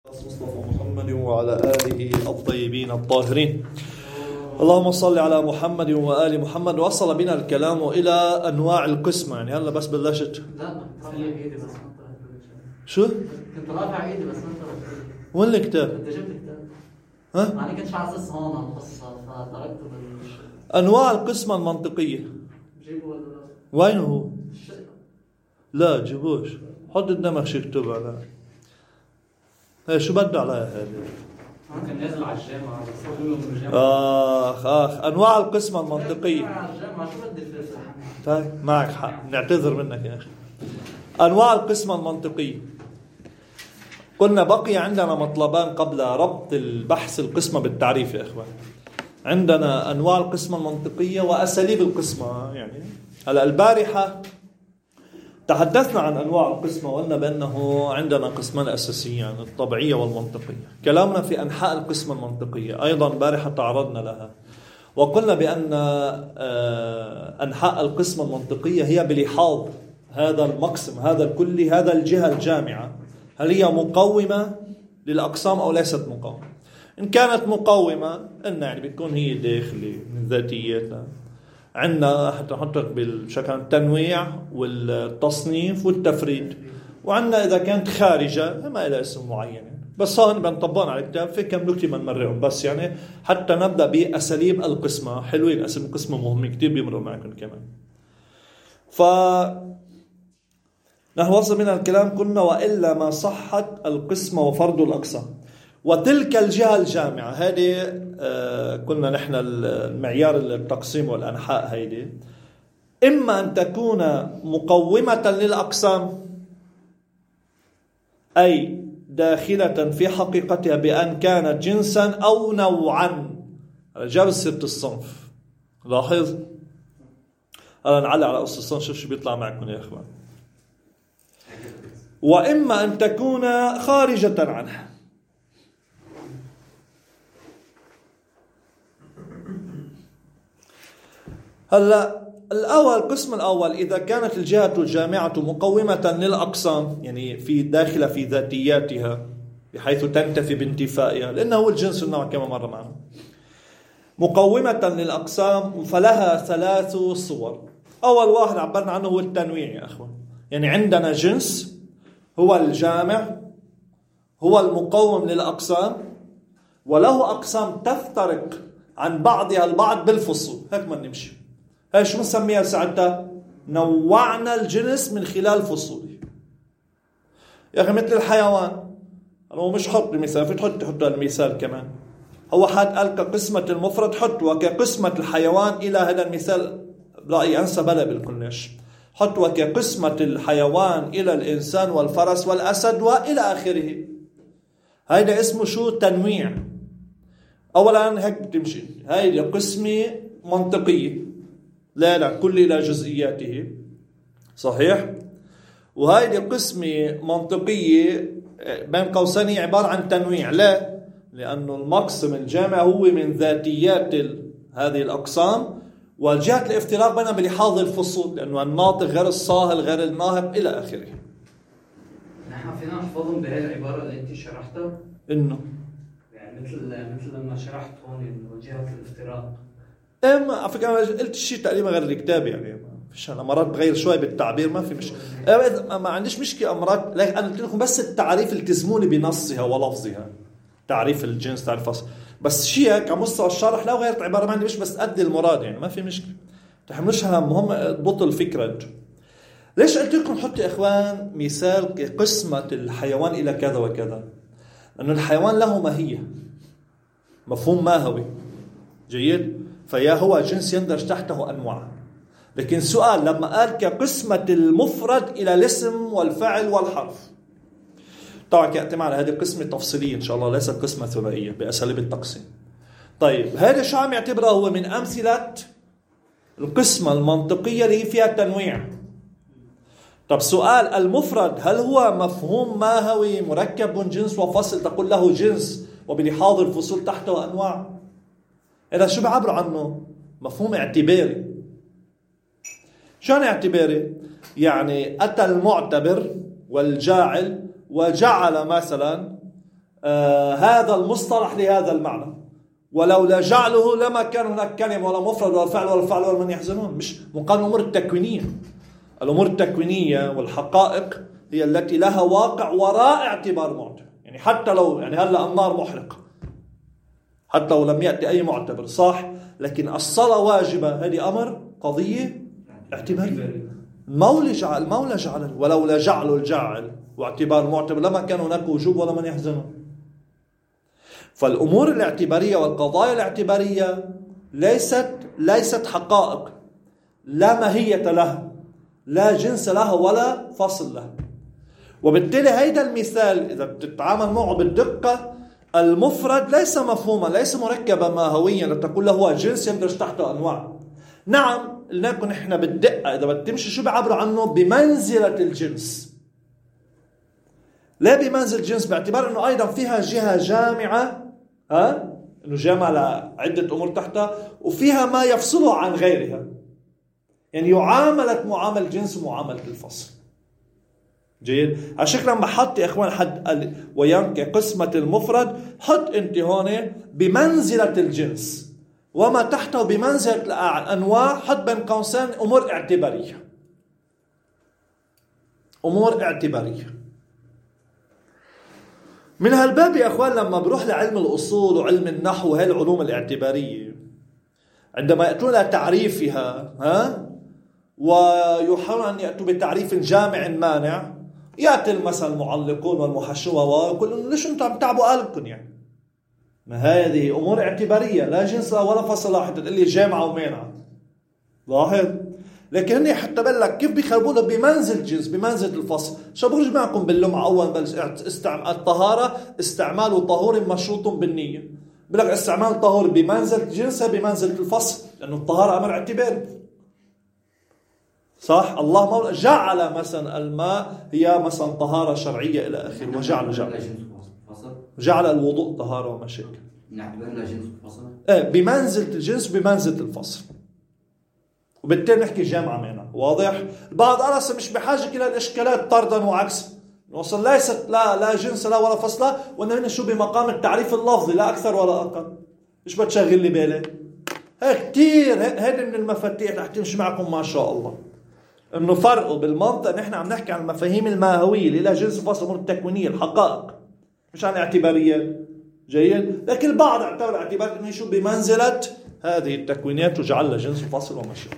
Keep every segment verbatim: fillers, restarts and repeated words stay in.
مصطفى محمد وعلى آله الطيبين الطاهرين. اللهم صل على محمد وآل محمد. وصل بنا الكلام إلى أنواع القسمة. يعني هلا بس بلشت. لا رافع ايدي بس ما شو؟ كنت رافع ايدي بس ما انتبهت. وين الكتاب؟ انت جبت الكتاب؟ ها؟ يعني كنتش على اساس هون على القصة فتركته بال أنواع القسمة المنطقية. جيبه ولا لا؟ وين هو؟ الش- لا جيبوش. حط قدامك شي اكتب على هي شو بده عليها هذه؟ ممكن نازل على الجامعة بس يقولوا من الجامعة. آخ آخ أنواع القسمة المنطقية. على الجامعة شو بدي الفلفل حمام؟ طيب معك حق، نعتذر منك يا أخي. أنواع القسمة المنطقية. قلنا بقي عندنا مطلبان قبل ربط البحث القسمة بالتعريف يا إخوان. عندنا أنواع القسمة المنطقية وأساليب القسمة. يعني هلا البارحة تحدثنا عن أنواع القسمة وقلنا بأنه عندنا قسمان أساسيان، الطبيعية والمنطقية. كلامنا في أنحاء القسمة المنطقية أيضا بارحة تعرضنا لها، وقلنا بأن أنحاء القسمة المنطقية هي بلحاظ هذا المقسم، هذا الكلي، هذا الجهة الجامعة، هل هي مقومة للأقسام أو ليست مقومة. إن كانت مقومة قلنا يعني بتكون هي داخلي من ذاتياتنا. عندنا حتى نحطك بالشكل التنويع والتصنيف والتفريد. وعندنا إذا كانت خارجة ما إلى اسم معين، بس هون بنطبقون على الكتاب في كم نكتة بنمرقهم بس يعني حتى نبدأ بأساليب القسمة. حلوين أساليب القسمة مهمة كتير بيمروا معكم كمان. ف نحن وصل من الكلام قلنا وإلا ما صحت القسمة وفرض الأقسام. وتلك الجهة الجامعة هذه آه قلنا نحن المعيار التقسيم والأنحاء هيدي إما أن تكون مقومة للأقسام أي داخلة في حقيقتها بأن كانت جنسا أو نوعا. جاب سيرة الصنف. لاحظ أنا نعلق على قصة الصنف شوف شو بيطلع معكم يا إخوان. وإما أن تكون خارجة عنها. هلا الأول القسم الأول إذا كانت الجهة الجامعة مقومة للأقسام يعني في داخلة في ذاتياتها بحيث تنتفي بانتفائها لأنه هو الجنس النوع كما مر معنا مقومة للأقسام فلها ثلاث صور. أول واحد عبرنا عنه هو التنويع يا أخوان. يعني عندنا جنس هو الجامع هو المقوم للأقسام وله أقسام تفترق عن بعضها البعض بالفصول. هيك ما نمشي. هاي شو نسميها ساعتها؟ نوعنا الجنس من خلال فصوله. يا أخي مثل الحيوان أنا مش حط مثال في تحط تحط المثال كمان. هو حد قال كقسمة المفرد حط وكقسمة الحيوان إلى هذا المثال رأيي أنسب لا بالكلش. حط وكقسمة الحيوان إلى الإنسان والفرس والأسد وإلى آخره. هيدا اسمه شو؟ تنويع. أولا هيك بتمشي. هيدا قسمة منطقية لا لا كل إلى جزئياته صحيح. وهيدي قسمة منطقية بين قوسين عبارة عن تنويع. لا لأنه المقسم الجامع هو من ذاتيات هذه الأقسام وجهة الافتراق بينها بلحاظ الفصول لأنه الناطق غير الصاهل غير الناهب إلى آخره. نحن فينا نحفظهم بهي العبارة اللي أنت شرحتها إنه يعني مثل مثل لما شرحت هون إنه جهة الافتراق. اما على فكره قلت شيء تقريبا غير الكتاب يعني فيش انا مرات بغير شوي بالتعبير ما في مشكله. ما عنديش مشكله مرات لكن انا قلت لكم بس التعريف التزموني بنصها ولفظها. تعريف الجنس تعريف فصل بس شيء هيك على مستوى الشرح لو غيرت عباره ما عندي مش بس ادي المراد يعني ما في مشكله. تحملوش هم مهم اضبطوا الفكره. ليش قلت لكم حطوا يا اخوان مثال قسمه الحيوان الى كذا وكذا؟ لانه الحيوان له ماهيه مفهوم ماهوي جيد فيا هو جنس يندرج تحته أنواع. لكن سؤال لما قال كقسمة المفرد إلى الاسم والفعل والحرف طبعا كأتي معنا هذه قسمة تفصيلية إن شاء الله ليست قسمة ثنائية بأساليب التقسيم. طيب هذا شو عم يعتبره هو من أمثلة القسمة المنطقية اللي فيها تنويع. طب سؤال المفرد هل هو مفهوم ماهوي مركب جنس وفصل تقول له جنس وبلحاظ الفصول تحته أنواع؟ إذا شو بعبر عنه؟ مفهوم اعتباري. شو يعني اعتباري؟ يعني أتى المعتبر والجاعل وجعل مثلا آه هذا المصطلح لهذا المعنى، ولولا جعله لما كان هناك كلمة ولا مفرد ولا فعل ولا فعل ولا من يحزنون. مش مقارنة الأمور التكوينية. الأمور التكوينية والحقائق هي التي لها واقع وراء اعتبار معتبر. يعني حتى لو يعني هلا النار محرقة، حتى لو لم يأتي أي معتبر صح، لكن الصلاة واجبة، هذه أمر قضية اعتبارية. المولى جعل المولى جعل ولولا جعل الجاعل واعتبار معتبر لما كان هناك وجوب ولا من يحزنون. فالأمور الاعتبارية والقضايا الاعتبارية ليست ليست حقائق لا ماهية لها، لا جنس لها ولا فصل لها. وبالتالي هيدا المثال إذا بتتعامل معه بالدقة، المفرد ليس مفهوما، ليس مركبا ماهويا لتقول له هو جنس يندرج تحته أنواع. نعم لنكن إحنا بالدقة إذا بتمشي شو بيعبروا عنه؟ بمنزلة الجنس. لا بمنزل الجنس باعتبار أنه أيضا فيها جهة جامعة، ها؟ أنه جامعة لعدة أمور تحتها، وفيها ما يفصله عن غيرها. يعني يعاملت معامل الجنس ومعاملة الفصل. جيد. على شكل لما حط يا إخوان حد وينك قسمة المفرد، حط أنت هون بمنزلة الجنس وما تحته بمنزلة الأنواع، حط بين قوسين أمور اعتبارية. أمور اعتبارية. من هالباب يا أخوان لما بروح لعلم الأصول وعلم النحو وهي العلوم الاعتبارية، عندما يأتون إلى تعريفها ها ويحاولون أن يأتوا بتعريف جامع مانع، يأتي مثلا المعلقون والمحشون ويقولون ليش أنتم عم تعبوا قلبكم؟ يعني ما هذه أمور اعتبارية لا جنس ولا فصل واحد تقول لي جامعة ومانعة. لاحظ. لكن هني حتى بالك كيف بيخربونا بمنزل جنس بمنزل الفصل. شو بقولش معكم باللمعة أول بل استعمال الطهارة استعمال طهور مشروط بالنية. بلك استعمال طهور بمنزل جنسها بمنزل الفصل، لأنه الطهارة أمر اعتباري. صح. الله مولا جعل مثلا الماء هي مثلا طهارة شرعية إلى آخره، وجعل جعل جعل الوضوء طهارة ومشاكل. نعتبر لها جنس الفصل. إيه بمنزلة الجنس بمنزلة الفصل. وبالتالي نحكي جامعة مانع. واضح. البعض أرسل مش بحاجة إلى الإشكالات طردا وعكس. وصل ليست لا لا جنس لا ولا فصل، وإنه شو بمقام التعريف اللفظي لا أكثر ولا أقل. مش بتشغل لي بالي. هيك كتير هذه من المفاتيح رح تمشي معكم ما شاء الله. إنه فرقوا بالمنطق نحن عم نحكي عن المفاهيم الماهوية اللي لها جنس فصل أمور التكوينية الحقائق، مش عن اعتباريات. جيد. لكن البعض اعتبر اعتبار إنه شو بمنزلة هذه التكوينات وجعل لها جنس فصل ومشاكل.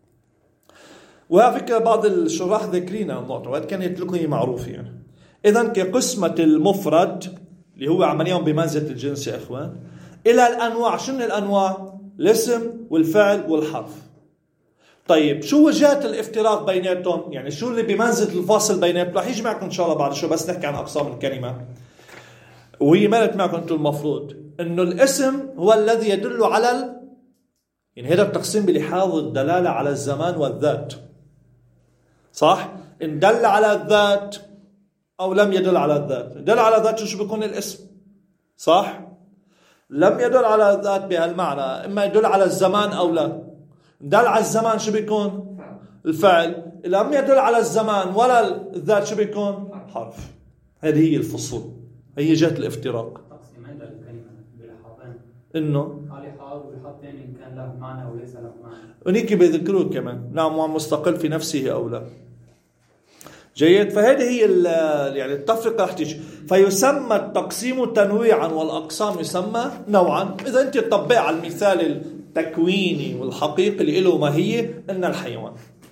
وعلى فكرة بعض الشراح ذاكرين النقطة وقت كانت لكم معروفة. يعني إذن كقسمة المفرد اللي هو عمليا بمنزلة الجنس يا إخوان إلى الأنواع. شنو الأنواع؟ الاسم والفعل والحرف. طيب شو وجهات الافتراق بيناتهم؟ يعني شو اللي بمنزلة الفاصل بيناتهم؟ رح يجي معكم إن شاء الله بعد شو، بس نحكي عن أقسام الكلمة وهي مالت معكم أنتم. المفروض إنه الاسم هو الذي يدل على ال... يعني هذا التقسيم بلحاظ الدلالة على الزمان والذات. صح؟ إن دل على الذات أو لم يدل على الذات. دل على الذات شو بيكون الاسم. صح؟ لم يدل على الذات بهالمعنى، إما يدل على الزمان أو لا. دل على الزمان شو بيكون؟ الفعل. لم يدل على الزمان ولا الذات شو بيكون؟ حرف. هذه هي الفصول، هي جهة الافتراق. تقسيمين للكلمة بلحاظين. إنه حالي حال وبلحاظ ثاني إن كان له معنى أو ليس له معنى. ونيكي بيذكروه كمان نعم مستقل في نفسه أو لا. جيد. فهذه هي يعني التفرقة رح تيجي. فيسمى التقسيم تنويعا والأقسام يسمى نوعا. إذا أنت تطبق على المثال التكويني والحقيقي اللي له ماهية إن الحيوان.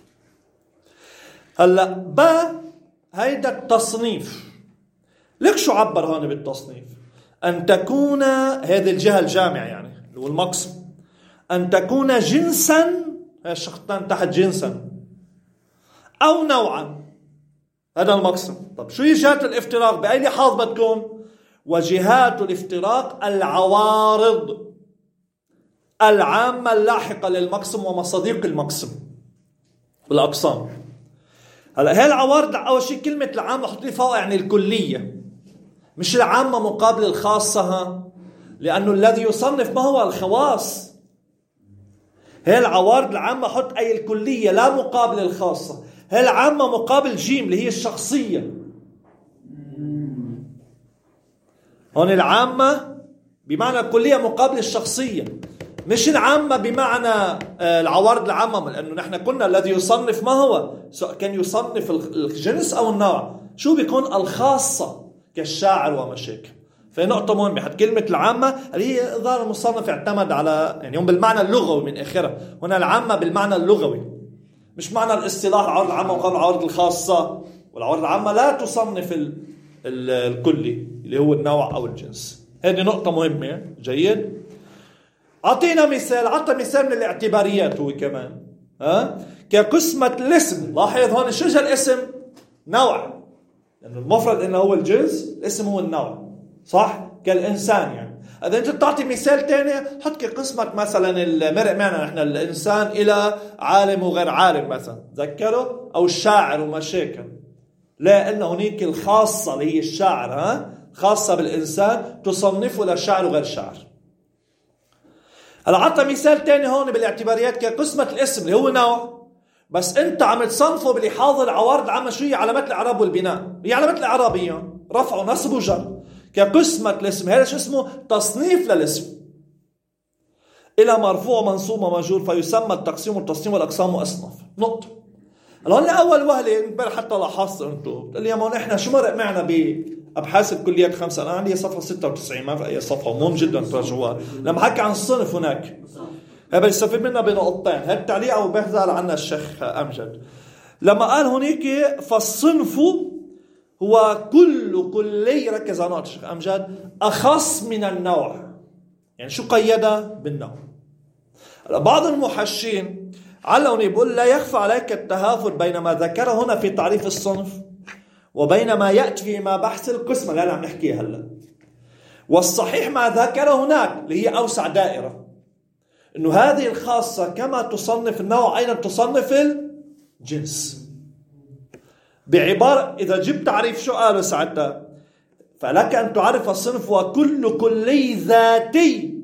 هلا با هيدا التصنيف. ليك شو عبر هون بالتصنيف؟ أن تكون هذه الجهة الجامعة يعني والمقسم أن تكون جنسا، هاي الشخصتان تحت جنسا أو نوعا. هذا المقسم. طب شو هي جهات الافتراق؟ بأي لحاظ بتكون؟ وجهات الافتراق العوارض العامة اللاحقة للمقسم ومصادق المقسم والأقسام. هلا هاي العوارض أول شيء كلمة العامة حط لي فوق يعني الكلية، مش العامة مقابل الخاصة. ها؟ لأنه الذي يصنف ما هو الخواص. هاي العوارض العامة حط أي الكلية لا مقابل الخاصة. هاي العامة مقابل جيم اللي هي الشخصية. هون العامة بمعنى الكلية مقابل الشخصية، مش العامة بمعنى العوارض العامة، لأنه نحن كنا الذي يصنف ما هو، سواء كان يصنف الجنس أو النوع، شو بيكون الخاصة كالشاعر ومشاكل. في نقطة مهمة، حتى كلمة العامة اللي هي ظاهر المصنف اعتمد على يعني هم بالمعنى اللغوي من آخرها، هنا العامة بالمعنى اللغوي مش معنى الاصطلاح العوارض العامة وقبل العوارض الخاصة. والعوارض العامة لا تصنف ال ال الكلي اللي هو النوع أو الجنس. هذه نقطة مهمة. جيد. أعطينا مثال، عطى مثال من الاعتباريات هو كمان، ها كقسمة الاسم. لاحظ هون شو جا الاسم؟ نوع، لأن المفرد إنه هو الجنس، الاسم هو النوع، صح؟ كالإنسان يعني. إذا أنت تعطي مثال تاني حط كقسمة مثلا المرء معنا نحن الإنسان إلى عالم وغير عالم مثلا، ذكره، أو الشاعر ومشاكل. لا، إنه هنيك الخاصة اللي هي الشاعر، ها خاصة بالإنسان تصنفه لشاعر وغير شاعر. هلا عطى مثال تاني هون بالاعتباريات كقسمة الاسم اللي هو نوع، بس انت عم تصنفه بلحاظ العوارض العامة. شو هي؟ علامات الاعراب والبناء. هي علامات الاعرابية رفع ونصب وجر. كقسمة الاسم هذا شو اسمه؟ تصنيف للاسم الى مرفوع ومنصوب ومجرور، فيسمى التقسيم والتصنيف والاقسام واصناف. نقطة. هلا اول وهله حتى لاحظت انتم قال لي يا مون احنا شو مرق معنا بابحاث الكليات خمسه، انا عندي صفحه ستة وتسعين ما في اي صفحه مهم جدا تراجعوها لما حكى عن الصنف هناك. هذا يستفيد منا بنقطتين. هذا التعليق او بحث عنا الشيخ امجد لما قال هنيك فالصنف هو كل كلي، ركز على نقطه الشيخ امجد، اخص من النوع. يعني شو قيدها بالنوع؟ بعض المحشين علوني بيقول لا يخفى عليك التهافت بين ما ذكره هنا في تعريف الصنف وبين ما يأتي فيما بحث القسمة اللي أنا عم نحكيها هلا. والصحيح ما ذكره هناك اللي هي أوسع دائرة، إنه هذه الخاصة كما تصنف النوع أيضا تصنف الجنس. بعبارة إذا جبت تعريف شو قالوا ساعتها؟ فلك أن تعرف الصنف وكل كلي ذاتي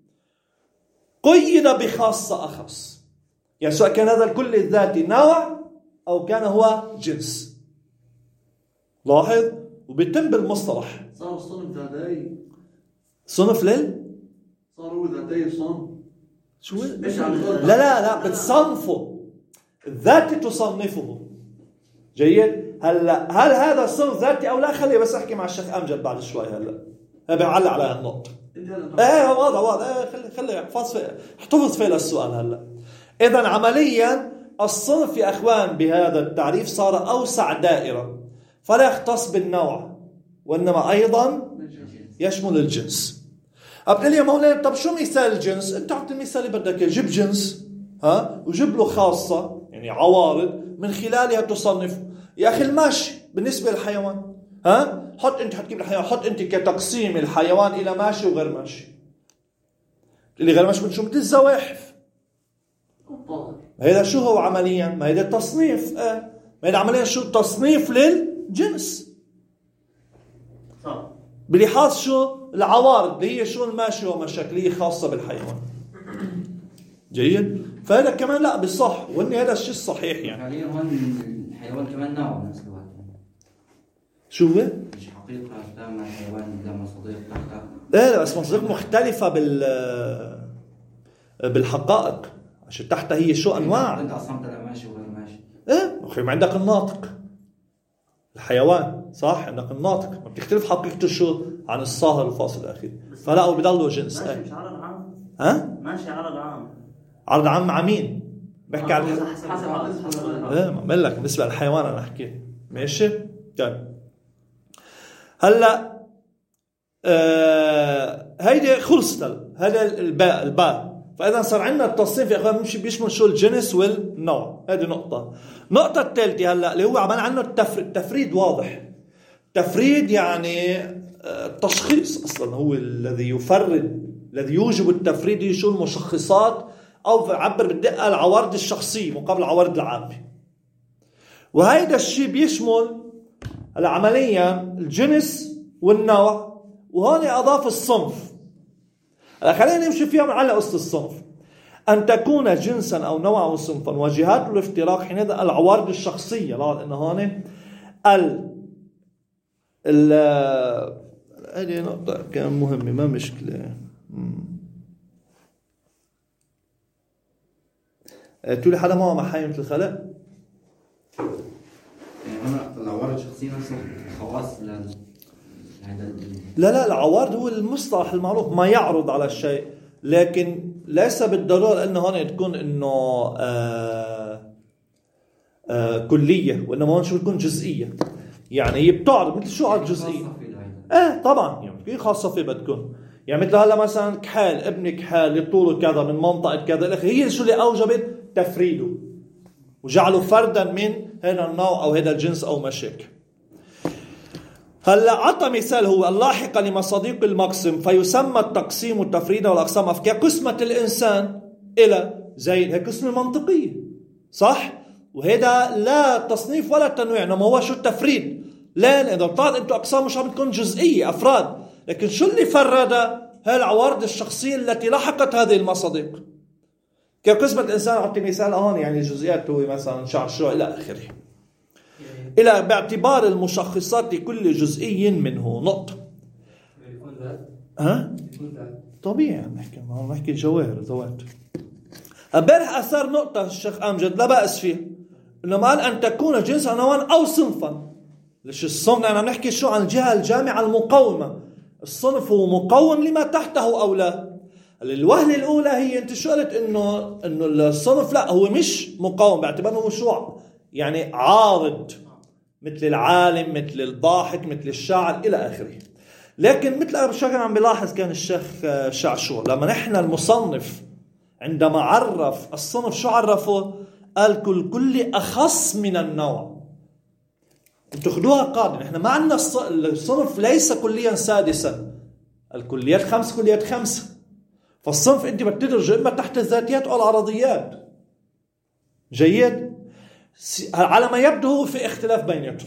قيد بخاصة أخص. يعني سواء كان هذا الكل الذاتي نوع أو كان هو جنس. لاحظ وبيتم بالمصطلح. صار الصنف ذاتي. صنف لل؟ صار هو ذاتي صنف. شو؟ لا لا لا بتصنفه. الذاتي تصنفه. جيد؟ هلا هل هذا الصنف ذاتي أو لا؟ خلي بس أحكي مع الشيخ أمجد بعد شوي هلا. هذا بعلق على هالنقطة. إيه واضح واضح. إيه خلي خلي احفظ في احتفظ في السؤال هلا. إذن عمليا الصنف يا أخوان بهذا التعريف صار أوسع دائرة، فلا يختص بالنوع وإنما أيضا يشمل الجنس. أبقى لي يا مولانا طب شو مثال الجنس؟ أنت أعطي مثال اللي بدك، جيب جنس ها وجيب له خاصة يعني عوارض من خلالها تصنف. يا أخي الماشي بالنسبة للحيوان، ها حط أنت حتجيب الحيوان، حط أنت كتقسيم الحيوان إلى ماشي وغير ماشي. اللي غير ماشي شو؟ مثل الزواحف. هذا شو هو عمليا؟ ما هذا التصنيف. اه ما هذا عمليا شو؟ تصنيف للجنس صح بلحاظ شو؟ العوارض اللي هي شو؟ الماشي ومشاكلية خاصة بالحيوان. جيد. فهذا كمان لا بصح، وان هذا الشيء الصحيح يعني. حاليا هون الحيوان كمان نوع بنفس الوقت. شو هو؟ مش حقيقة قدام الحيوان قدام صديق لا لا بس مصداق مختلفة بال بالحقائق عشان تحتها هي شو انواع. انت اصلا طلع ماشي وغير ماشي. ايه اخي ما عندك الناطق الحيوان صح، عندك الناطق ما بتختلف حقيقته شو عن الصاهر الفاصل الاخير، فلا هو بيضلوا جنس. ماشي مش عرض عام. ها ماشي عرض عام. عرض عام مع مين؟ بحكي عن حسب حسب حسب ايه ما بقول لك بالنسبه للحيوان انا احكي ماشي. طيب هلا آه هيدي خلصت هذا الباء الباء. فإذا صار عندنا التصنيف يا أخوان مش بيشمل شو؟ الجنس والنوع. هذه نقطة. النقطة الثالثة هلا اللي هو عمل عنه التفريد. التفريد واضح. تفريد يعني التشخيص أصلا هو الذي يفرد، الذي يوجب التفريد. شو المشخصات أو عبر بالدقة العوارض الشخصية مقابل العوارض العامة. وهذا الشيء بيشمل العملية الجنس والنوع، وهون أضاف الصنف. خلينا نمشي فيها ونعلق قصة الصنف. أن تكون جنسا أو نوعا أو صنفا وجهات الافتراق حينئذ العوارض الشخصية. لاحظ إن هون ال ال هذه نقطة كان مهمة ما مشكلة. تقولي حدا معه محايمة الخلق؟ يعني أنا العوارض الشخصية نفسها خواص ل لا لا العوارض هو المصطلح المعروف ما يعرض على الشيء، لكن ليس بالضرورة أنه هون تكون أنه آه آه كلية، وإنما هون شو بتكون جزئية. يعني هي بتعرض مثل شو عرض جزئية؟ ايه طبعا يعني في خاصة فيه بتكون يعني مثل هلا مثلا كحال ابن كحال اللي طوله كذا من منطقة كذا الأخ، هي شو اللي أوجبت تفريده وجعله فردا من هذا النوع أو هذا الجنس أو مشاكل. هلا عطى مثال هو اللاحق لمصادق المقسم فيسمى التقسيم والتفريد والأقسام كقسمة الإنسان إلى زي هي قسمة منطقية صح؟ وهذا لا تصنيف ولا تنويع، إنما هو شو التفريد. لا إذا طلعت أنتوا أقسام مش عم تكون جزئية أفراد، لكن شو اللي فرد هاي العوارض الشخصية التي لحقت هذه المصادق. كقسمة الإنسان أعطي مثال هون يعني جزئيات هو مثلا شعر شو إلى آخره، إلى باعتبار المشخصات لكل جزئي منه نقطة. ها؟ طبيعي نحكي ما نحكي جواهر ذوات. امبارح أثار نقطة الشيخ أمجد لا بأس فيه، إنه قال أن تكون جنسا نوعا أو صنفا. ليش الصنف؟ أنا نحكي شو عن الجهة الجامعة المقومة. الصنف هو مقوم لما تحته أو لا. الوهلة الأولى هي أنت شو قلت إنه إنه الصنف لا هو مش مقوم باعتباره هو شو يعني عارض مثل العالم مثل الضاحك مثل الشاعر إلى آخره. لكن مثل أبو شاكر عم بلاحظ كان الشيخ شعشور لما نحن المصنف عندما عرف الصنف شو عرفه؟ قال كل كل أخص من النوع. انتوا خدوها قاعدة، نحن ما عندنا الصنف ليس كليا سادسا، الكليات خمس كليات خمسة. فالصنف انت بتدرجه اما تحت الذاتيات او العرضيات. جيد؟ على ما يبدو هو في اختلاف بيناتهم.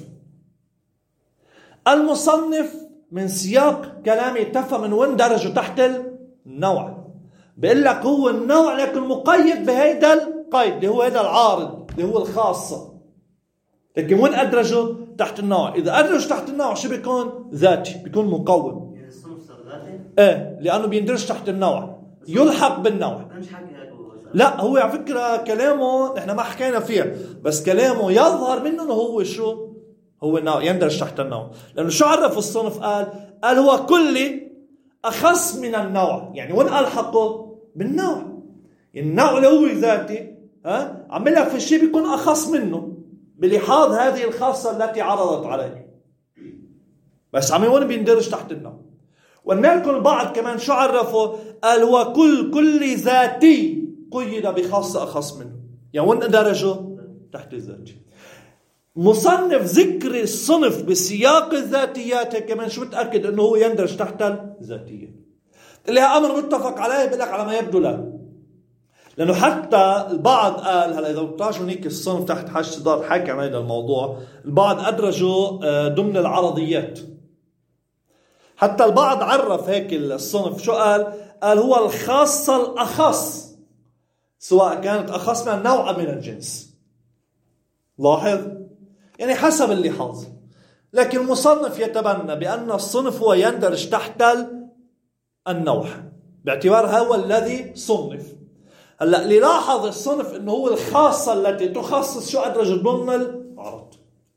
المصنف من سياق كلامي تفهم من وين درجه تحت النوع. بيقول لك هو النوع لكن مقيد بهيدا القيد اللي هو هذا العارض اللي هو الخاصة، لكن وين أدرجه تحت النوع؟ إذا أدرج تحت النوع شو بيكون؟ ذاتي، بيكون مقوم. يعني الصنف صار ذاتي؟ إيه لأنه بيندرج تحت النوع، يلحق بالنوع. لا هو على فكرة كلامه نحن ما حكينا فيه، بس كلامه يظهر منه إنه هو شو؟ هو النوع يندرج تحت النوع. لأنه شو عرف الصنف؟ قال قال هو كلي أخص من النوع. يعني وين ألحقه؟ بالنوع. النوع اللي هو ذاتي ها عمل لك في الشيء بيكون أخص منه بلحاظ هذه الخاصة التي عرضت عليه، بس عم وين بيندرج تحت النوع. ونالكم البعض كمان شو عرفه؟ قال هو كل كل ذاتي قيد بخاصة أخص منه. يعني وين درجه؟ تحت الذاتي. مصنف ذكر الصنف بسياق الذاتيات كمان شو متأكد انه هو يندرج تحت الذاتية. اللي امر متفق عليه بقول لك على ما يبدو لا، لانه حتى البعض قال هلا اذا بتراجعوا هيك الصنف تحت حاج صدار حكى عن هذا الموضوع، البعض ادرجوا ضمن العرضيات. حتى البعض عرف هيك الصنف شو قال؟ قال هو الخاصة الأخص سواء كانت أخص من النوع أو من الجنس. لاحظ يعني حسب اللحاظ. لكن المصنف يتبنى بأن الصنف هو يندرج تحت النوع باعتبار هو الذي صنف. هلا اللي لاحظ الصنف انه هو الخاصة التي تخصص شو أدرج ضمن العرض.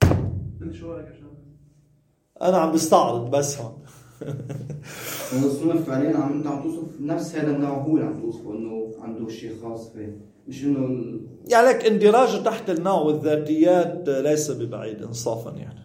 أنا عم بستعرض بس هون. الصنف فعليا عم انت عم توصف نفس هذا النوع هو اللي عم توصفه انه عنده شيء خاص فيه، مش انه ال... يعني لك اندراجه تحت النوع والذاتيات ليس ببعيد انصافا يعني.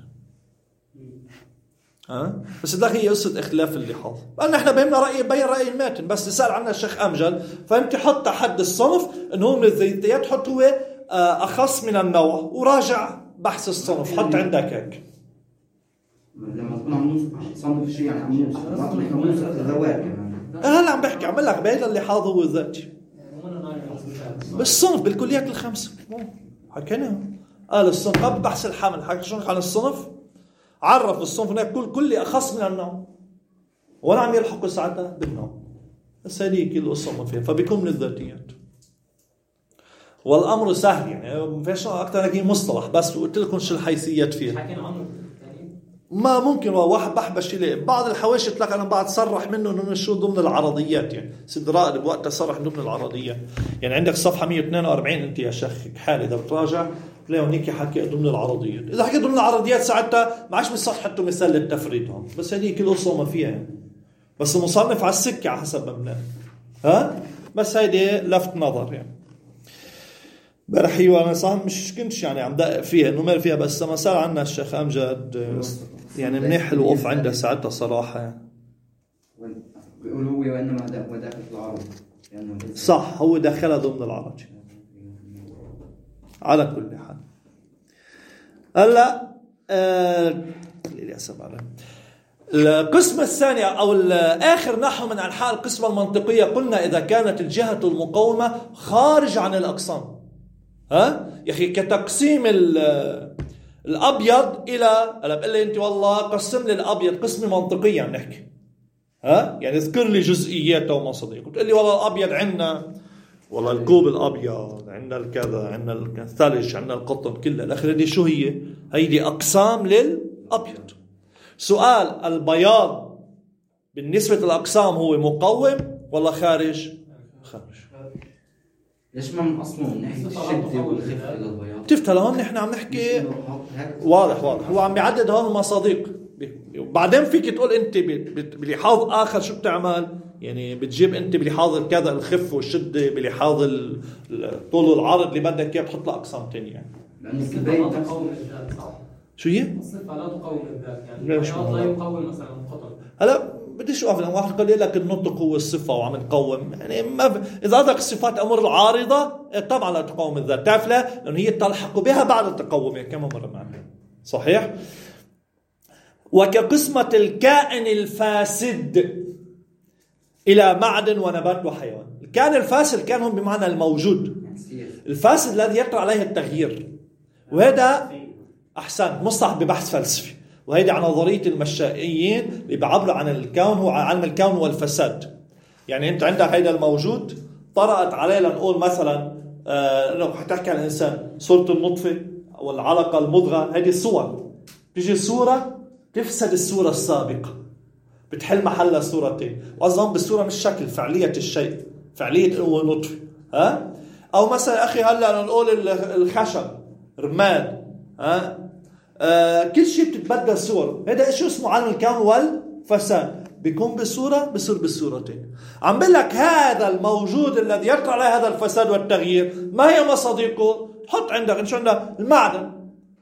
ها بس ده هي قصه اختلاف اللحاظ. لان احنا بهمنا راي بين راي الماتن، بس سال عنها الشيخ امجد فانت حط حد الصنف انه هو من الذاتيات، حط هو اخص من النوع وراجع بحث الصنف، حط عندك هيك. لما تكون عم نوصف صنف شيء يعني عم نوصف نحن نوصف الذوات كمان. هلا عم بحكي عم لك بهذا اللحاظ هو الذاتي بالصنف بالكليات الخمسه حكينا. قال الصنف قبل بحث الحمل حكي شو عن الصنف، عرف الصنف هناك كل كل أخص من النوع ولا عم يلحقوا ساعتها بالنوع. بس هذه كل الصنف فيها فبيكون من الذاتيات. والأمر سهل يعني ما فيش أكثر لكن مصطلح بس قلت لكم شو الحيثيات فيها. ما ممكن واحد بحبش ليه. بعض الحواشي لك انا بعد صرح منه انه شو ضمن العرضيات، يعني سيد رائد بوقتها صرح ضمن العرضيات. يعني عندك صفحه مية واثنين وأربعين انت يا شيخ حالي اذا بتراجع تلاقي هنيك حكي ضمن العرضيات. اذا حكيت ضمن العرضيات ساعتها ما عادش بالصح حطوا مثال للتفريد هون، بس هذيك القصه ما فيها يعني. بس المصنف على السكه على حسب ما بنقول ها، بس هيدي لفت نظر يعني. برحي وانا صار مش كنتش يعني عم دقق فيها انه مال فيها، بس ما صار عنا الشيخ امجد يعني منيح الوقوف عنده ساعتها صراحه يعني. بيقول هو وانما وداخل في العرض يعني صح، هو دخلها ضمن العرض على كل حال. هلا آه للاسف على القسم الثاني او اخر نحو من انحاء القسمه المنطقيه، قلنا اذا كانت الجهه المقاومه خارج عن الاقسام. ها يا اخي كتقسيم الابيض الى، انا بقول لي انت والله قسم لي الابيض قسمه منطقيه عم نحكي، ها يعني اذكر لي جزئياته وما صديق. بتقول لي والله الابيض عندنا والله الكوب الابيض، عندنا الكذا، عندنا الثلج، عندنا القطن، كلها الاخر دي شو هي؟ هيدي اقسام للابيض. سؤال البياض بالنسبه للاقسام هو مقوم ولا خارج؟ خارج. ليش ما من اصله من ناحيه الشده والخفه للبياض؟ تفتح لهون نحن عم نحكي واضح واضح، هو عم بيعدد هون المصادق. بعدين فيك تقول انت بلحاظ اخر شو بتعمل، يعني بتجيب انت بلحاظ كذا الخف والشده بلحاظ الطول والعرض اللي بدك اياه، بتحط له اقسام ثانيه يعني. لانه البين تقوم الذات صح؟ شو هي؟ الصفه لا تقوم الذات يعني ليش لا يقوم مثلا القطن. هلا بديش اوقف لما واحد قال لك النطق هو الصفه وعم تقوم، يعني ما ب... اذا هذاك الصفات امر العارضه طبعا لا تقوم الذات، تعرف لا لانه هي تلحق بها بعد التقوم كما مر معنا. صحيح. وكقسمه الكائن الفاسد الى معدن ونبات وحيوان. الكائن الفاسد كان هم بمعنى الموجود، الفاسد الذي يطرأ عليه التغيير، وهذا احسن مصطلح ببحث فلسفي، وهيدي عن نظريه المشائيين اللي بيعبروا عن الكون، هو علم الكون والفساد. يعني انت عندك هيدا الموجود طرأت عليه، لنقول مثلا آه لو حتحكي عن الانسان صوره النطفه او العلقه المضغه، هذه الصور، بيجي صوره تفسد الصوره السابقه بتحل محلها صورتين، واظن بالصوره مش شكل فعليه الشيء، فعليه هو نطفه. ها او مثلا اخي هلا نقول الخشب رماد، ها آه كل شيء بتتبدل صور، هذا شو اسمه علم الكون والفساد، بيكون بالصوره بصير بالصورتين. عم بقول لك هذا الموجود الذي يطرأ عليه هذا الفساد والتغيير ما هي مصادقه؟ حط عندك ان شاء الله المعدن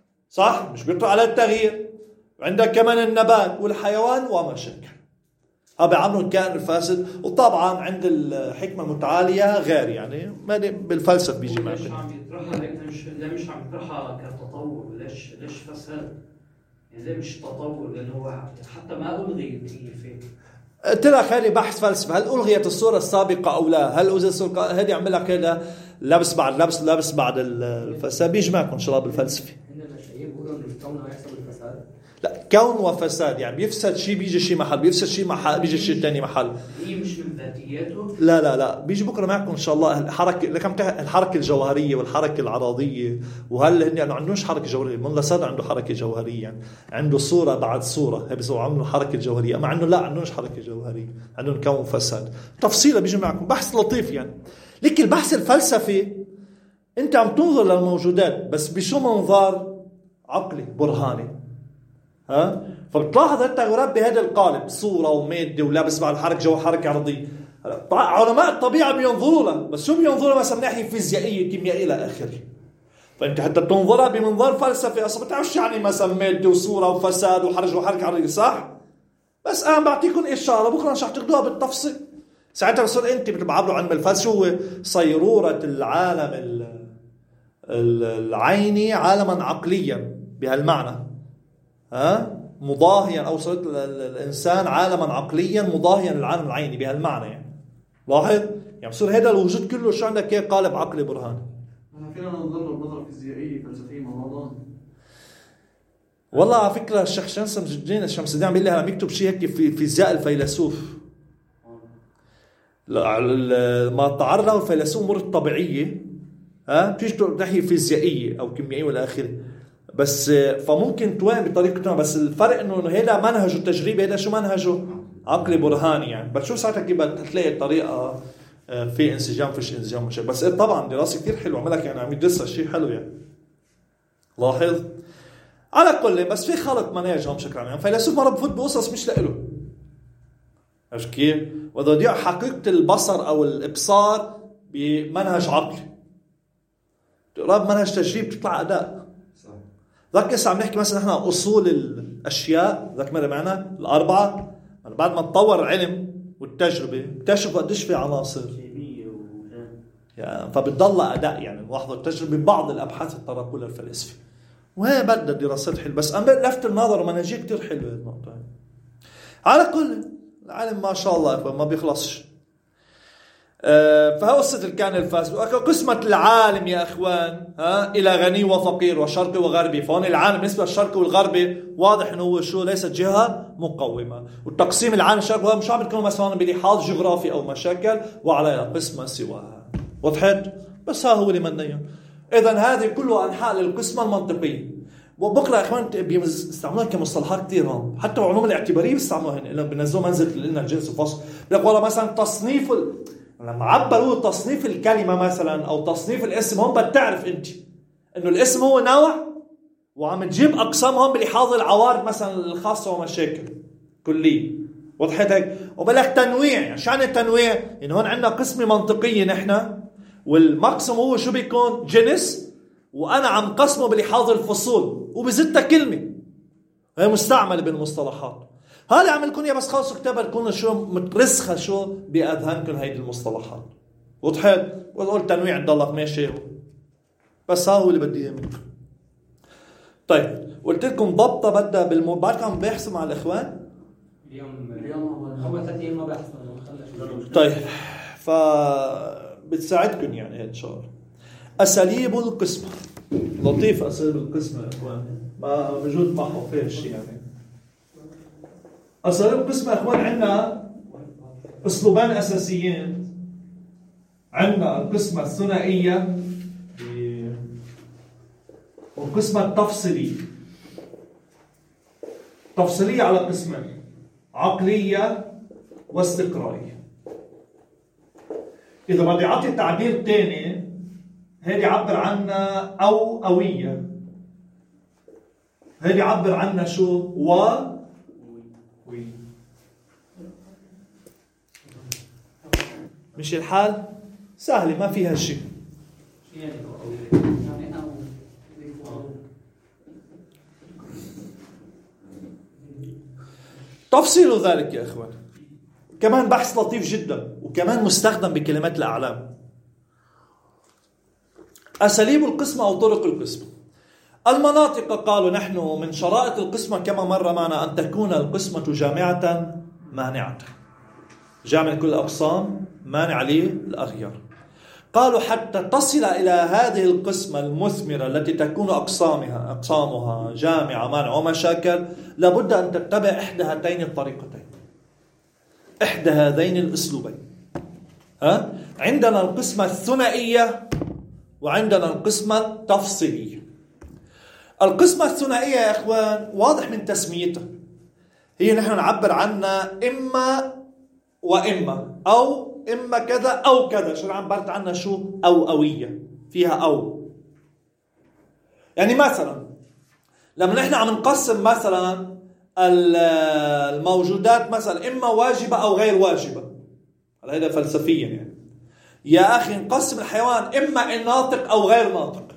صح مش بيطرأ عليه التغيير، عندك كمان النبات والحيوان وما شابه، هذا بيعملوا الكائن الفاسد. وطبعا عند الحكمه المتعاليه غير، يعني ما بالفلسفه بيجي معك. ليش عم يطرحها هيك؟ مش ليش عم يطرحها كتطور؟ ليش ليش فساد؟ يعني ليه مش تطور؟ لانه هو حتى ما الغيت هي فيه. قلت لك هذه بحث فلسفي، هل الغيت الصوره السابقه او لا؟ هل أوزي الصوره هذه عم لك هذا لبس بعد لبس لبس بعد الفساد، بيجي معكم ان شاء الله بالفلسفه. هن المشايخ بيقولوا انه الكون هيحصل الفساد. لا كون وفساد، يعني بيفسد شيء بيجي شيء محل، بيفسد شيء محل بيجي شيء ثاني محل. هي مش من ذاتياته. لا لا لا بيجي بكره معكم ان شاء الله الحركه لكم الحركه الجوهريه والحركه العراضيه، وهل هن يعني عندوش حركه جوهريه؟ من لساد عنده حركه جوهريه، يعني عنده صوره بعد صوره، هي بيسموا عندهم حركه جوهريه، اما عنده لا عندوش حركه جوهريه، عندهم كون فساد. تفصيله بيجي معكم بحث لطيف يعني. لكن البحث الفلسفي انت عم تنظر للموجودات بس بشو منظار عقلي برهاني، ها فبتلاحظ التغيرات بهذا القالب، صوره وماده ولبس بعد حركه جو حركه عرضيه. علماء الطبيعه بينظروا لها، بس شو بينظروا مثلا من ناحيه فيزيائيه كيميائيه الى اخره. فانت حتى تنظرها بمنظار فلسفي اصلا بتعرفش يعني مثلا ماده وصوره وفساد وحرج وحركه عرضيه صح، بس انا بعطيكم اشاره بكره مش رح تاخذوها بالتفصيل. ساعتها بصير انت بتعبروا عن الفلسفه هو صيروره العالم العيني عالما عقليا بهالمعنى، ها مضاهيا او صرت الانسان عالما عقليا مضاهيا للعالم العيني بهالمعنى. يعني لاحظ يعني بصير هذا الوجود كله شو عندك اياه قالب عقلي برهاني. احنا فينا ننظر بنظره فيزيائيه فلسفيه موضوع. والله على فكره الشيخ شمس الدين الشمس الدين عم بيقول لي عم يكتب شيء هيك في فيزياء الفيلسوف، ما تعرض له الفيلسوف امور الطبيعيه، ها بتيجي ناحيه فيزيائيه او كيميائيه ولا اخره، بس فممكن توائم بطريقة، بس الفرق انه هذا منهجه التجريبي، هذا شو منهجه عقلي برهاني يعني. بتشوف ساعتها كيف بتلاقي الطريقة في انسجام فيش انسجام مش. بس طبعا دراسة كتير حلوة عملك يعني، عم يدرسها شيء حلو يعني. لاحظ على كل، بس في خلق مناهجهم بشكل عام يعني. فيلسوف مرة بفوت بقصص مش لإله، عرفت كيف؟ وإذا ضيع حقيقة البصر أو الإبصار بمنهج عقلي، تقرأ بمنهج تجريب تطلع أداء. ذاك لسه عم نحكي مثلا نحن أصول الأشياء، ذاك مرة معنا الأربعة، بعد ما تطور العلم والتجربة اكتشفوا قديش في عناصر يعني، فبتضل أداء يعني ملاحظة التجربة. بعض الأبحاث التراكولة الفلسفة وهي بدها دراسات حلوة، بس أنا لفت النظر ومنهجية كتير حلوة النقطة. على كل العلم ما شاء الله ما بيخلصش. أه فقصة الكائن الفاسد قسمة العالم يا أخوان ها إلى غني وفقير وشرقي وغربي. فهون العالم بالنسبة للشرقي والغربي واضح إنه هو شو ليست جهة مقومة. والتقسيم العالم الشرقي والغربي مش عم بتكون مثلا بلحاظ جغرافي أو مشاكل وعلى قسمة سواها. وضحت؟ بس ها هو اللي منيه. إذن هذه كلها أنحاء للقسمة المنطقية. وبكرة يا إخوان بيستعملوها كمصطلحات كتير هون، حتى العلوم الاعتبارية بيستعملوها هنا، بنزلوا منزلة لنا الجنس وفصل. بيقول والله مثلا تصنيف ال... لما عبروا تصنيف الكلمة مثلا أو تصنيف الاسم، هم بتعرف أنت إنه الاسم هو نوع وعم تجيب أقسامهم بلحاظ العوارض مثلا الخاصة ومشاكل كلية. وضحت هيك؟ وبلغ تنويع. يعني شو يعني التنويع؟ يعني هون عندنا قسمة منطقية نحن، والمقسم هو شو بيكون؟ جنس، وأنا عم قسمه بلحاظ الفصول وبزتها كلمة هي مستعملة بالمصطلحات. هذا عم لكم يا بس خلصوا كتابة لكم شو مترسخة شو بأذهانكم هيدي المصطلحات. وضحت؟ وتقول تنويع عند الله ماشي، بس ها هو اللي بدي اياه منكم. طيب قلت لكم ضبطة بدها بالمو بعد كم بيحسوا مع الإخوان اليوم اليوم أول ثلاث أيام ما بحث. طيب فبتساعدكم يعني إن شاء الله. أساليب القسمة لطيف. أساليب القسمة يا إخوان ما موجود معه فيش يعني. أساليب القسمة يا إخوان عندنا أسلوبان أساسيين. عندنا القسمة الثنائية والقسمة التفصيلية. تفصيلية على قسمين، عقلية واستقرائية. إذا بدي أعطي تعبير تاني هذه عبر عنها أو أوية، هذه عبر عنها شو؟ و وي. مش الحال سهلة ما فيها شيء. تفصيل ذلك يا إخوان كمان بحث لطيف جدا وكمان مستخدم بكلمات الأعلام. أساليب القسمة أو طرق القسمة. المناطق قالوا نحن من شرائط القسمة كما مر معنا أن تكون القسمة جامعة مانعة، جامع كل الأقسام مانع للأغيار. قالوا حتى تصل إلى هذه القسمة المثمرة التي تكون أقسامها أقسامها جامعة مانع ومشاكل لابد أن تتبع إحدى هاتين الطريقتين، إحدى هذين الأسلوبين. ها؟ عندنا القسمة الثنائية وعندنا القسمة التفصيلية. القسمة الثنائية يا إخوان واضح من تسميتها، هي نحن نعبر عنها إما وإما أو إما كذا أو كذا. شو عبرت عنها شو؟ أو أوية، فيها أو. يعني مثلا لما نحن عم نقسم مثلا الموجودات مثلا إما واجبة أو غير واجبة، هذا فلسفيا يعني. يا أخي نقسم الحيوان إما ناطق أو غير ناطق.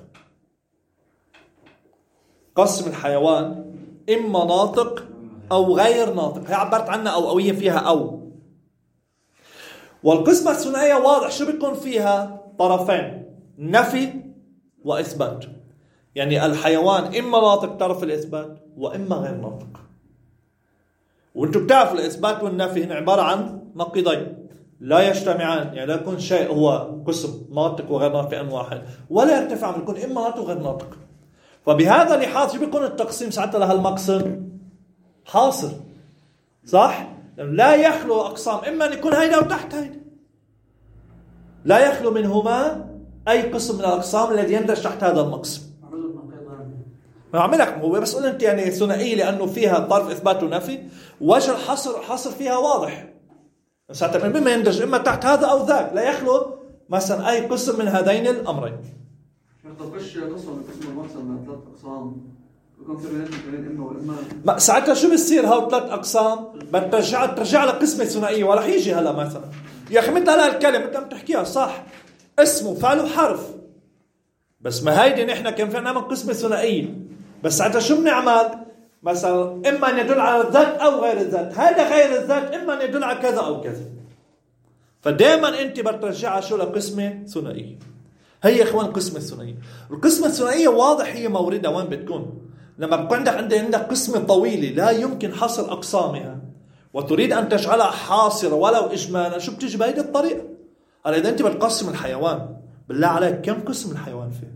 قسم الحيوان إما ناطق أو غير ناطق، هي عبرت عنها أو أوية فيها أو. والقسمة الثنائية واضح شو بيكون فيها؟ طرفين، نفي وإثبات. يعني الحيوان إما ناطق طرف الإثبات وإما غير ناطق. وانتم بتعرفوا الإثبات والنفي هنا عبارة عن نقيضين لا يجتمعان. يعني لا يكون شيء هو قسم ناطق وغير ناطق في أن واحد، ولا يرتفع من يكون إما ناطق وغير ناطق. فبهذا اللحاظ شو بيكون التقسيم ساعتها لهالمقسم؟ حاصر، صح؟ لا يخلو أقسام إما أن يكون هيدا وتحت هيدا، لا يخلو منهما أي قسم من الأقسام الذي يندرج تحت هذا المقسم. ما عم لك هو بس قول انت يعني ثنائيه لانه فيها طرف اثبات ونفي، وجه الحصر حصر فيها واضح. ساعتها بما يندرج اما تحت هذا او ذاك، لا يخلو مثلا اي قسم من هذين الامرين. طب ايش قسم القسم المقسم لثلاث اقسام؟ بكون في بيناتهم بين اما واما. ما ساعتها شو بصير هاو ثلاث اقسام؟ بترجع ترجع لقسمه ثنائيه ولا يجي هلا مثلا يا اخي مثل هلا الكلمه انت عم تحكيها صح، اسمه فعله حرف، بس ما هيدي نحن كان فينا نعمل قسمه ثنائيه، بس ساعتها شو بنعمل؟ مثلا اما ان يدل على الذات او غير الذات، هذا غير الذات اما ان يدل على كذا او كذا. فدائما انت بترجعها شو لقسمه ثنائيه. هي يا اخوان القسمه الثنائيه. القسمه الثنائيه واضح هي موردها وين بتكون. لما بكون عندك عندك عندك قسمه طويله لا يمكن حصر اقسامها وتريد ان تجعلها حاصره ولو اجمالا، شو بتجي بهيدي الطريقه؟ هلا اذا انت بتقسم الحيوان بالله عليك كم قسم الحيوان فيه؟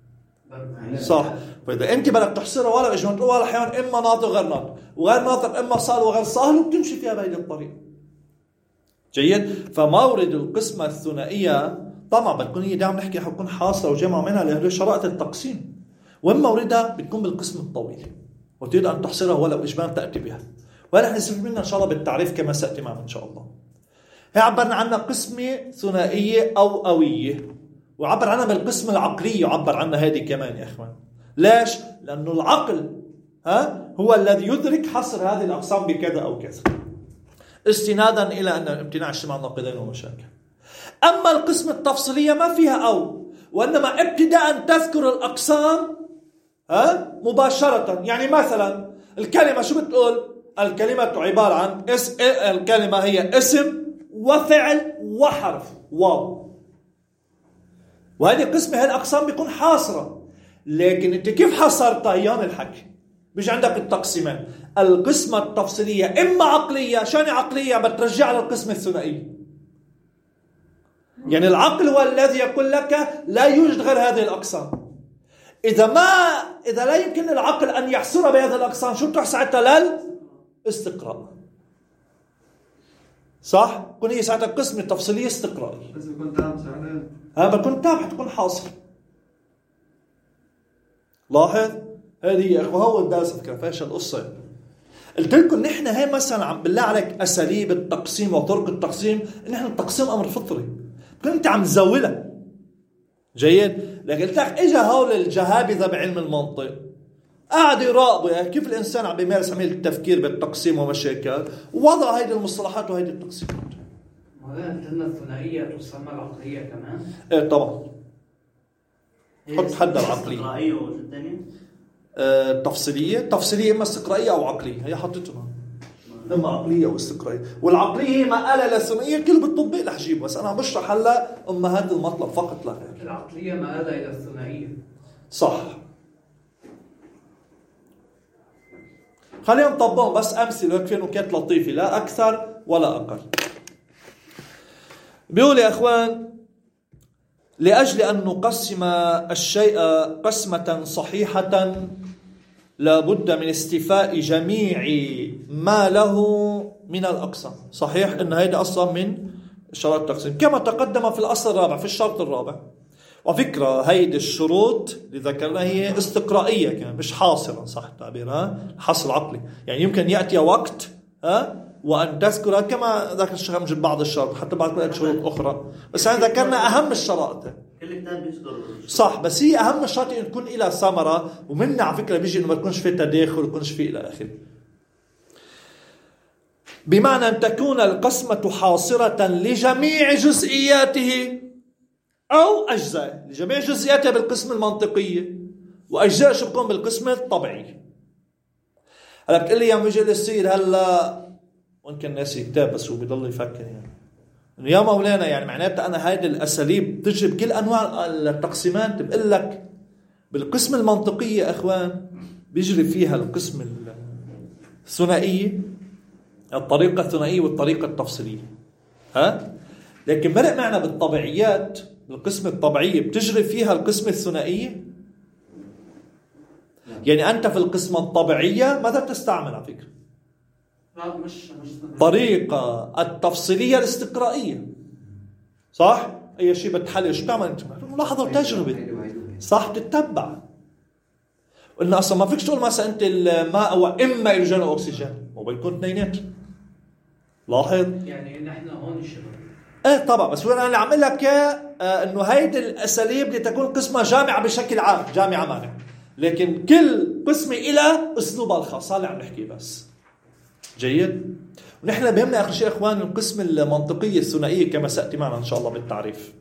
صح. فاذا انت بدك تحصرها ولو اجمالا تقول والله الحيوان اما ناطق غير ناطق وغير ناطق اما صال وغير صال، وبتمشي فيها بهيدي الطريقه. جيد. فمورد القسمه الثنائيه طبعا بتكون هي دائما نحكي حتكون حاصله وجمع منها لهذه شرائط التقسيم، وين موردها بتكون بالقسم الطويل وتريد ان تحصرها ولو اجمالا تاتي بها. وهذا نستفيد منها ان شاء الله بالتعريف كما ساتي معنا ان شاء الله. هي عبرنا عنها قسمه ثنائيه او اويه، وعبر عنها بالقسم العقلي، وعبر عنها هذه كمان يا اخوان. ليش؟ لانه العقل ها هو الذي يدرك حصر هذه الاقسام بكذا او كذا، استنادا الى ان امتناع اجتماع النقيضين ومشاكل. اما القسم التفصيليه ما فيها او، وانما ابتداء تذكر الاقسام ها مباشره. يعني مثلا الكلمه شو بتقول؟ الكلمه عباره عن اس الكلمه هي اسم وفعل وحرف واو، وهذه قسمه هذه الاقسام بيكون حاصره. لكن انت كيف حصرتها؟ ايام الحكي بيجي عندك التقسيمين. القسمه التفصيليه اما عقليه، شان عقليه؟ بترجع للقسمه الثنائيه. يعني العقل هو الذي يقول لك لا يوجد غير هذه الاقسام. اذا ما اذا لا يمكن العقل ان يحصرها بهذه الاقسام، شو بتروح ساعتها؟ للاستقراء. صح؟ كون هي ساعتها قسمه تفصيليه استقرائيه. بس بكون تام ساعتها. ها بكون تام حتكون حاصر. لاحظ هذه يا اخوه هو الدرس فكره فايش القصه. قلت لكم نحن هي مثلا عم بالله عليك اساليب التقسيم وطرق التقسيم، نحن التقسيم امر فطري كنت عم زولها. جيد. لكن قلت لك اجى هول الجهابذه بعلم المنطق قاعد يراقبوا كيف الانسان عم بيمارس عمليه التفكير بالتقسيم ومشاكل، ووضع هيدي المصطلحات وهيدي التقسيمات. وهذا قلنا الثنائيه تسمى العقليه كمان. ايه طبعا. حط حد العقليه. استقرائيه والثانيه آه تفصيليه، تفصيليه اما استقرائيه او عقليه، هي حطيتهم اما عقليه او استقرائيه. والعقليه هي مآله للثنائيه كله بالتطبيق رح جيب، بس انا بشرح هلا امهات المطلب فقط لا غير. العقليه مآله الى الثنائيه. صح. خلينا نطبقهم بس امثله يكفي نكات لطيفه لا اكثر ولا اقل. بيقول يا اخوان لأجل أن نقسم الشيء قسمة صحيحة لابد من استيفاء جميع ما له من الأقسام. صحيح أن هذا أصلا من شرط التقسيم كما تقدم في الأصل الرابع في الشرط الرابع. وفكرة هيدي الشروط اللي ذكرناها هي استقرائية كمان مش حاصرة، صح التعبير ها حصر عقلي. يعني يمكن يأتي وقت ها وأن تذكرها كما ذكر الشيخ أمجد بعض الشرط حتى بعد كل شروط أخرى، بس يعني ذكرنا أهم الشرائط. كل كتاب بيذكر صح، بس هي أهم الشرط أن تكون إلى ثمرة، ومنها على فكرة بيجي إنه ما تكونش في تداخل ويكونش في إلى آخره. بمعنى أن تكون القسمة حاصرة لجميع جزئياته أو أجزاء، لجميع جزئياتها بالقسم المنطقية، وأجزاء شو بكون بالقسم الطبيعي. هلا بتقول لي يا مجد السير هلا ممكن ناسي كتاب بس هو بيضل يفكر يعني يا مولانا يعني معناتها أنا هذه الأساليب تجري بكل أنواع التقسيمات. بقول لك بالقسم المنطقية أخوان بيجري فيها القسم الثنائية، الطريقة الثنائية والطريقة التفصيلية ها. لكن مرق معنا بالطبيعيات القسم الطبيعية بتجري فيها القسم الثنائية. يعني أنت في القسم الطبيعية ماذا تستعمل على فكرة؟ مش مش طريقة التفصيلية الاستقرائية، صح؟ أي شيء بتحلل شو بتعمل أنت؟ ملاحظة وتجربة، صح؟ تتبع. قلنا اصلا ما فيك تقول مثلا انت الماء هو اما هيدروجين او اكسجين، هو بيكون اثنينات. لاحظ يعني نحن هون شباب. ايه طبعا، بس انا اللي عم لك آه انه هيدي الاساليب لتكون قسمه جامعه بشكل عام، جامعه مانع، لكن كل قسمه إلى اسلوبها الخاص، اللي عم نحكي بس. جيد. ونحن بهمنا اخر شيء اخوان القسم المنطقيه الثنائيه كما ساتي معنا ان شاء الله بالتعريف.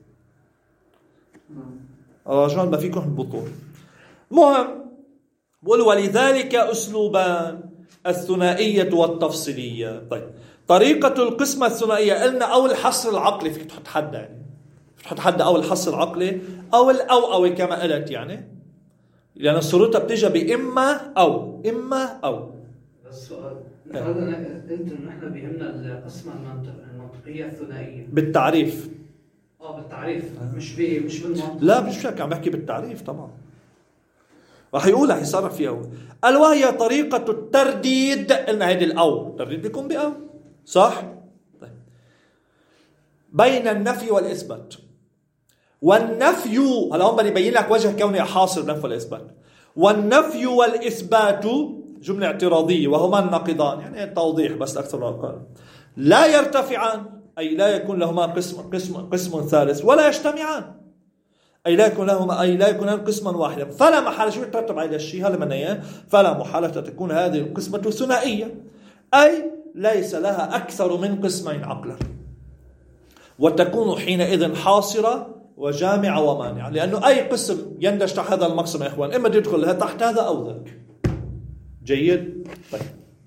رجاء ما فيكم البطول. مهم بقول ولذلك اسلوبان، الثنائيه والتفصيليه. طيب طريقه القسمه الثنائيه قلنا او الحصر العقلي، فيك تحط حد يعني فيك تحط حد او الحصر العقلي او الاوأوي كما قلت يعني، لان يعني صورتها بتيجي باما او اما او. بس سؤال، هذا قلت انه نحن بيهمنا القسمه المنطق المنطقيه الثنائيه بالتعريف. اه بالتعريف آه. مش بي مش بالمنطق. لا مش فيك، عم بحكي بالتعريف طبعا. راح يقول رح يصرف فيها هو. قال وهي طريقة الترديد، قلنا هيدي الأو، الترديد بيكون بأو صح؟ طيب. بين النفي والإثبات. والنفي هلا هون بدي يبين لك وجه كوني حاصر النفي والإثبات. والنفي والإثبات جملة اعتراضية وهما الناقضان، يعني توضيح بس أكثر أقل، لا يرتفعان أي لا يكون لهما قسم قسم قسم ثالث، ولا يجتمعان أي لا يكون لهما أي لا يكونان قسما واحدا. فلا محالة، شو يترتب على الشيء هذا من اياه؟ فلا محالة تكون هذه القسمة ثنائية، أي ليس لها أكثر من قسمين عقلا، وتكون حينئذ حاصرة وجامعة ومانعة، لأنه أي قسم يندرج تحت هذا المقسم يا إخوان إما يدخل تحت هذا أو ذاك. جيد. طيب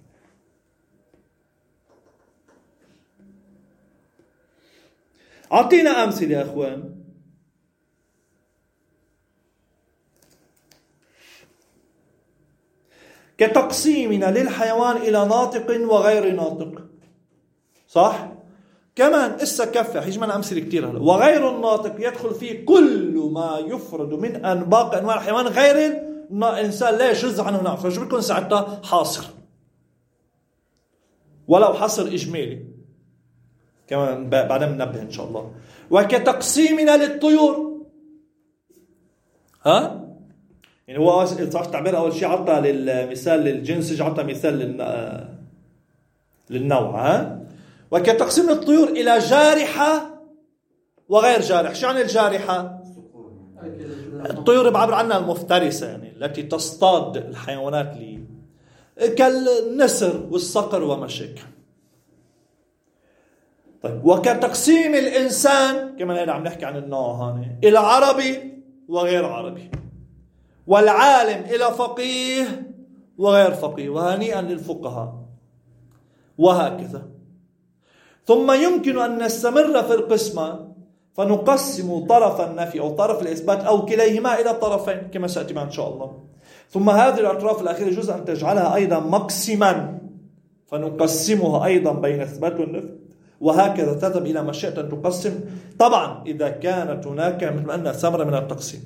أعطينا أمثلة يا إخوان. كتقسيمنا للحيوان إلى ناطق وغير ناطق، صح؟ كمان إسا كفة حجمنا أمثلة كتير هلا. وغير الناطق يدخل فيه كل ما يفرد من أنباق أنواع الحيوان غير الإنسان لا يجوز عنه نعم، فشو بيكون ساعتها؟ حاصر، ولو حصر إجمالي كمان بعدين بننبه إن شاء الله. وكتقسيمنا للطيور، ها؟ يعني هو صار تعبير أول شيء عطى للمثال للجنس، عطى مثال للن... للنوع. ها؟ وكتقسيم الطيور إلى جارحة وغير جارح. شو يعني الجارحة؟ الطيور بعبر عنها المفترسة، يعني التي تصطاد الحيوانات لي كالنسر والصقر وما شابه. طيب وكتقسيم الإنسان كمان هنا عم نحكي عن النوع هون إلى عربي وغير عربي، والعالم إلى فقيه وغير فقيه، وهنيئا للفقهاء، وهكذا. ثم يمكن أن نستمر في القسمة فنقسم طرف النفي أو طرف الإثبات أو كليهما إلى طرفين كما سأتي معنا إن شاء الله. ثم هذه الأطراف الأخيرة يجوز أن تجعلها أيضا مقسما فنقسمها أيضا بين الإثبات والنفي، وهكذا تذهب إلى مشيئة أن تقسم، طبعا إذا كانت هناك مثل ما قلنا ثمرة من التقسيم.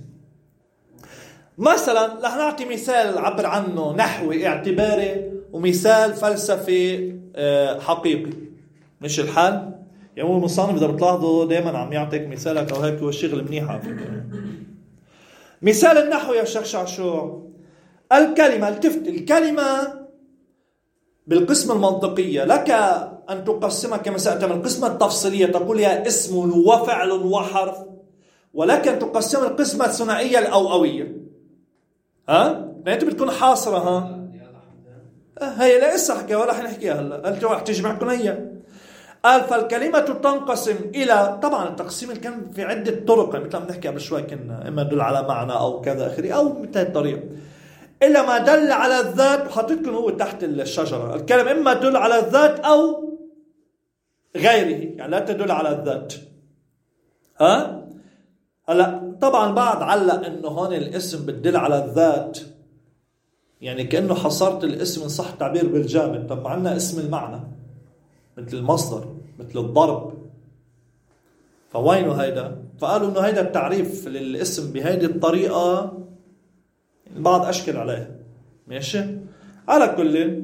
مثلا رح نعطي مثال عبر عنه نحوي اعتباري ومثال فلسفي حقيقي، مش الحال. يعني هو المصنف إذا بتلاحظوا دائما عم يعطيك مثالك أو هيك، هو الشغل منيح على فكرة. مثال النحو يا شيخ شعشوع، الكلمة التفت الكلمة بالقسمة المنطقية لك أن تقسمها كما سأتم القسمة التفصيلية تقول يا اسم وفعل وحرف، ولك أن تقسم القسمة الثنائية الأوأوية. ها؟ أنت بتكون حاصرة. ها؟ هي لا إسا حكي ولا حنحكيها هلا، قلت واحد تجمعكم هي. قال فالكلمة تنقسم إلى، طبعا التقسيم كان في عدة طرق مثل ما نحكي قبل شوي كنا، إما دل على معنى أو كذا آخره أو مثل الطريقة، إلا ما دل على الذات وحطيتكم هو تحت الشجرة. الكلمة إما تدل على الذات أو غيره، يعني لا تدل على الذات. ها؟ هلا طبعا بعد علق إنه هون الاسم بتدل على الذات، يعني كأنه حصرت الاسم إن صح التعبير بالجامد. طب عنا اسم المعنى مثل المصدر مثل الضرب، فوينه هيدا؟ فقالوا إنه هيدا التعريف للاسم بهيدي الطريقة البعض أشكل عليه. ماشي؟ على كل،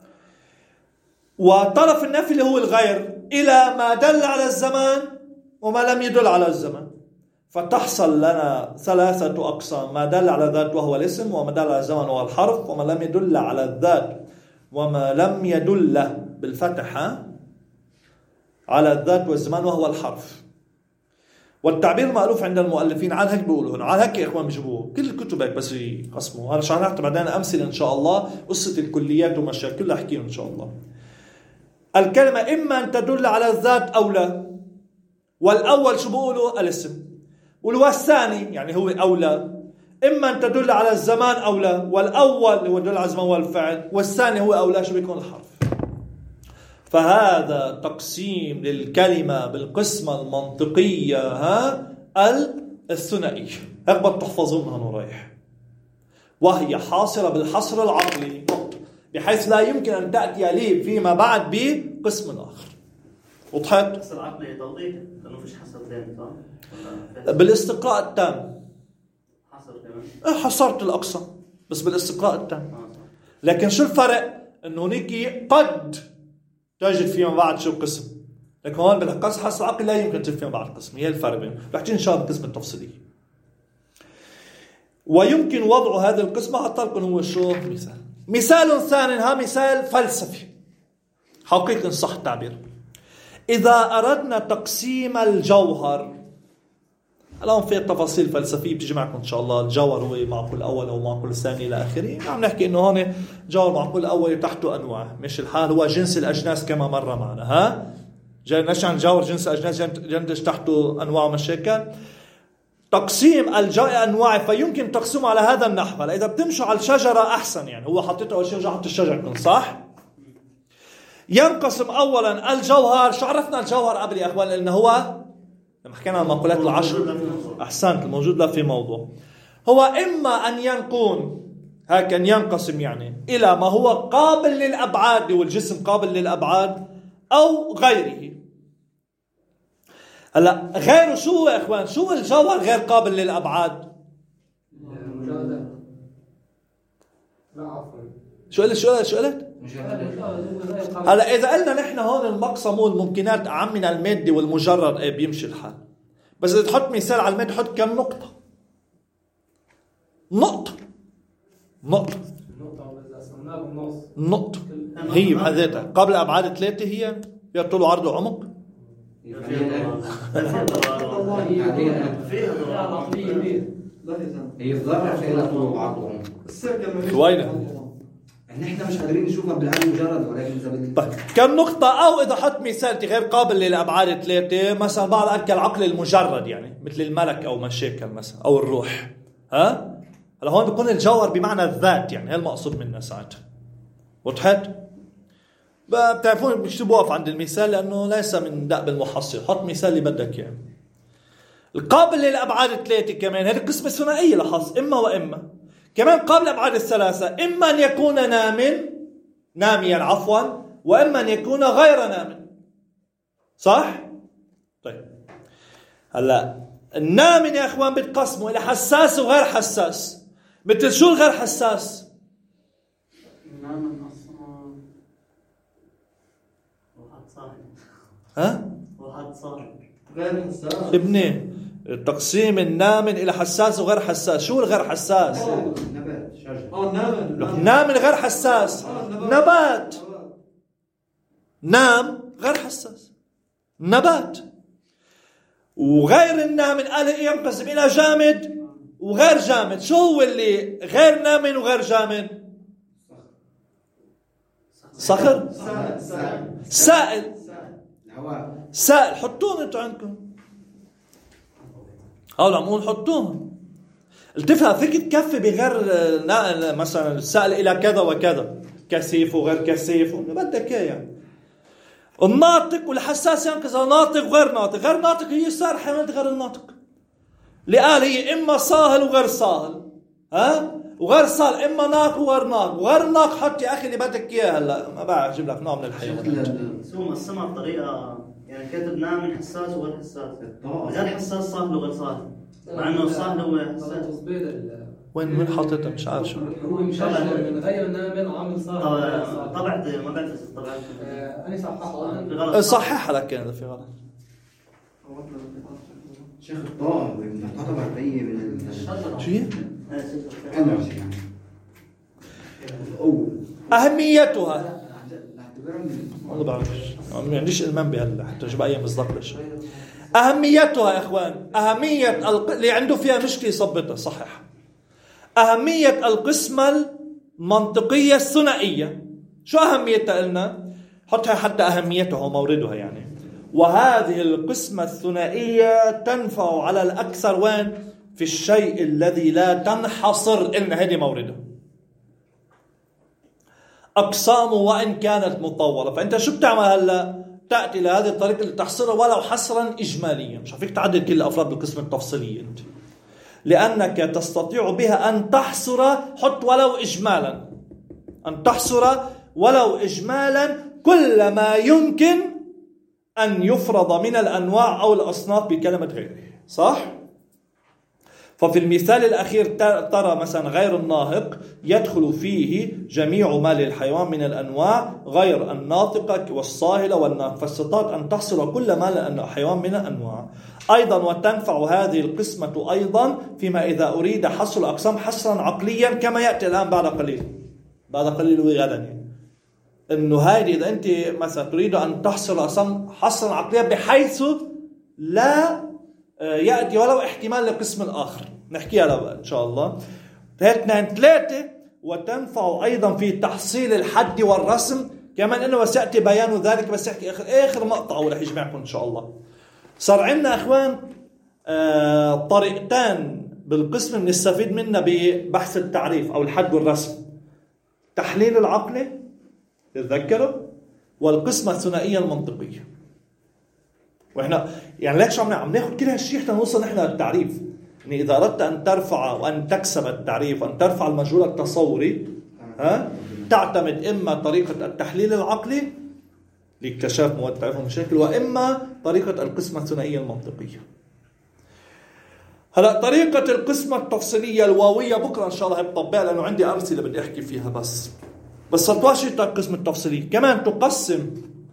وطرف النفي اللي هو الغير إلى ما دل على الزمان وما لم يدل على الزمان. فتحصل لنا ثلاثة أقسام: ما دل على الذات وهو الاسم، وما دل على الزمن وهو الحرف، وما لم يدل على الذات وما لم يدل بالفتحة على الذات والزمان وهو الحرف. والتعبير مألوف عند المؤلفين، على هيك بيقولوا هنا، على هيك يا إخوان بيجيبوه كل الكتب هيك بس يقسموا. هذا عشان نعطي بعدين أمثلة إن شاء الله، قصة الكليات ومشاكل كلها أحكيهم إن شاء الله. الكلمة إما أن تدل على الذات أو لا، والأول شو بيقولوا؟ الاسم. والثاني يعني هو أولى، إما أن تدل على الزمان أو لا، والأول هو يدل على الزمان والفعل، والثاني هو أولى شو بيكون؟ الحرف. فهذا تقسيم للكلمة بالقسمة المنطقية ها الثنائية، هيك بدكم تحفظونها ورايح، وهي حاصرة بالحصر العقلي بحيث لا يمكن أن تأتي لي فيما بعد بقسم آخر. وضحت؟ حصر عقلي توضيح لأنه فيش حصر ثاني صح؟ بالاستقراء التام حصر كمان حصرت الأقصى بس بالاستقراء التام. لكن شو الفرق؟ إنه هنيك قد تجد فيما بعد شو قسم، لكن هون بالقص حصر عقلي لا يمكن تجد فيما بعد قسم. هي الفرق بينهم، رح تجي إن شاء الله القسم التفصيلي. ويمكن وضع هذه القسمة حتى لكم هو شو مثال. مثال ثاني، ها مثال فلسفي حقيقي صح التعبير. إذا أردنا تقسيم الجوهر، الآن في تفاصيل فلسفية بتيجي معكم إن شاء الله. الجوهر هو معقول أول أو معقول ثاني إلى آخره. عم نحكي إنه هون جوهر معقول أول تحته أنواع، مش الحال هو جنس الأجناس كما مرة معنا. ها جاي نشأن جوهر جنس الأجناس يندرج تحته أنواع ومشاكل. تقسيم الجوهر أنواع فيمكن تقسمه على هذا النحو. إذا بتمشوا على الشجرة أحسن، يعني هو حطيته أول شيء حط الشجرة كن صح. ينقسم أولا الجوهر. شو عرفنا الجوهر قبل يا أخوان؟ لأنه هو لما حكينا عن المقولات العشر أحسنت الموجود له في موضوع، هو إما أن يكون هكذا ينقسم يعني إلى ما هو قابل للأبعاد والجسم قابل للأبعاد أو غيره. هلا غيره شو هو يا إخوان؟ شو الجوهر غير قابل للأبعاد؟ شو قلت شو قلت شو قلت؟ هلا إذا قلنا نحن هون المقسم والممكنات أعم من المادي والمجرد إيه بيمشي الحال. بس إذا تحط مثال على المادي حط كم نقطة؟ نقطة نقطة نقطة هي بحذاتها قبل أبعاد ثلاثة، هي فيها طول وعرض وعمق. هي الذرة فيها طول وعرض وعمق. وينها؟ نحن مش قادرين نشوفها بالعين مجرد، ولكن إذا بدك طيب كم نقطة؟ أو إذا حط مثال غير قابل للأبعاد ثلاثة، مثلا بعض أكل العقل المجرد يعني مثل الملك أو مشاكل مثلا أو الروح. ها هلا هون بيكون الجوهر بمعنى الذات، يعني هي المقصود منه ساعتها. وضحت؟ بتعرفون مش بوقف عند المثال لأنه ليس من دأب المحصل، حط مثال اللي بدك يعني. القابل للأبعاد ثلاثة كمان هذه قسمة ثنائية لاحظ، إما وإما. كمان قابل أبعاد الثلاثة، إما أن يكون نام ناميا عفوا، وإما أن يكون غير نام. صح؟ طيب هلا النام يا إخوان بتقسموا إلى حساس وغير حساس. مثل شو الغير حساس؟ ها؟ واحد صاحب غير حساس ابني تقسيم النام إلى حساس وغير حساس. شو الغير حساس؟ نبات شجر. اه نام نام غير حساس، نبات. نام غير حساس نبات. وغير النام قال ينقسم إلى جامد وغير جامد. شو هو اللي غير نام وغير جامد؟ صخر سائل الهواء سائل. حطوهم انتوا عندكم هؤلاء عمول حطوهم. التفها فيك تكفي بغير مثلا السائل إلى كذا وكذا، كثيف وغير كثيف بدك اياه يعني. الناطق والحساس ينقسم ناطق وغير ناطق. غير ناطق هي صار حملت غير الناطق اللي قال هي إما صاهل وغير صاهل، ها وغير صاهل إما ناق وغير ناق. وغير ناق حط يا أخي اللي بدك إياه. هلا ما بعرف أجيب لك نوع من الحيوانات. سو مقسمها بطريقة يعني كاتب نام من حساس وغير حساس، غير حساس صاهل وغير صاهل، مع إنه صاهل هو حساس. وين وين حاططها مش عارف شو. هو مشجر من غير نام وعامل صاهل. طبعت ما بعرف طبعت أنا صححها صححها لك كان إذا في غلط. شيخ الطاقة تعتبر هي من الشجرة. شو هي؟ الانرجي يعني القوة. أهميتها نعتبرها من والله بعرفش، ما عنديش المام بهلا حتى شو بأي مصداق لشيء. أهميتها يا إخوان، أهمية الق... اللي عنده فيها مشكلة يصبتها صحح. أهمية القسمة المنطقية الثنائية، شو أهميتها قلنا؟ حطها حتى أهميتها وموردها يعني. وهذه القسمة الثنائية تنفع على الأكثر وين؟ في الشيء الذي لا تنحصر، قلنا هذه موردها. أقسامه وإن كانت مطولة، فأنت شو بتعمل هلا؟ تأتي لهذه الطريقة اللي تحصرها ولو حصرا إجماليا، مش فيك تعدد كل الأفراد بالقسمة التفصيلية أنت، لأنك تستطيع بها أن تحصر، حط ولو إجمالا، أن تحصر ولو إجمالا كل ما يمكن أن يفرض من الأنواع أو الأصناف بكلمة غيره، صح؟ ففي المثال الأخير ترى مثلا غير الناهق يدخل فيه جميع ما للحيوان من الأنواع غير الناطقة والصاهلة والناقة، فاستطاعت أن تحصر كل ما للحيوان من الأنواع. أيضا وتنفع هذه القسمة أيضا فيما إذا أريد حصر الأقسام حصرا عقليا كما يأتي الآن بعد قليل بعد قليل وغدا، إنه هذه إذا أنت مثلا تريد أن تحصر الأقسام حصرا عقليا بحيث لا يأتي ولو احتمال لقسم الآخر، نحكيها إن شاء الله. اثنين ثلاثة وتنفع أيضا في تحصيل الحد والرسم كمان، إنه سيأتي بيان ذلك، بس يحكي آخر آخر مقطع ورح يجمعكم إن شاء الله. صار عندنا أخوان آه طريقتان بالقسم بنستفيد منها ببحث التعريف أو الحد والرسم: تحليل العقل تتذكروا، والقسمة الثنائية المنطقية. واحنا يعني ليش عم عم ناخذ كل هالشيء حتى نوصل نحن للتعريف؟ يعني اذا اردت ان ترفع وان تكسب التعريف وان ترفع المجهول التصوري، ها تعتمد اما طريقه التحليل العقلي لاكتشاف مواد تعريف ومشاكل، واما طريقه القسمه الثنائيه المنطقيه. هلا طريقه القسمه التفصيليه الواويه بكره ان شاء الله هبطبقها، لانه عندي امثله بدي احكي فيها، بس بس صرتوا شيء القسمه التفصيليه كمان تقسم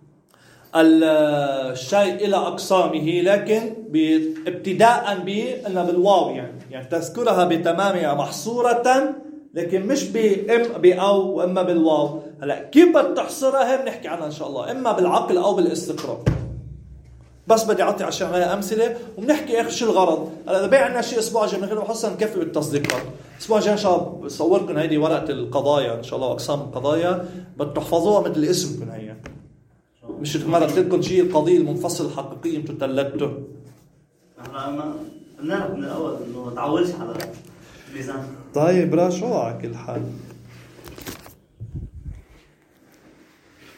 الشيء إلى أقسامه، لكن ابتداء بأن بالواو يعني يعني تذكرها بتمامها محصورة، لكن مش بإم بأو وإما بالواو. هلا كيف بتحصرها هي بنحكي عنها إن شاء الله، إما بالعقل أو بالاستقراء. بس بدي أعطي عشان عليها أمثلة وبنحكي إيش الغرض. هلا إذا بقى عندنا شيء أسبوع جاي بنخليه بحصل نكفي بالتصديقات. أسبوع جاي إن شاء الله بصوركم هيدي ورقة القضايا إن شاء الله، أقسام القضايا بتحفظوها مثل اسمكم هي، مش مرة تلكم شيء القضية المنفصل الحقيقية انتو تلتوا. احنا ما بنعرف من الاول انه ما تعودش على الميزان. طيب راشوا على كل حال.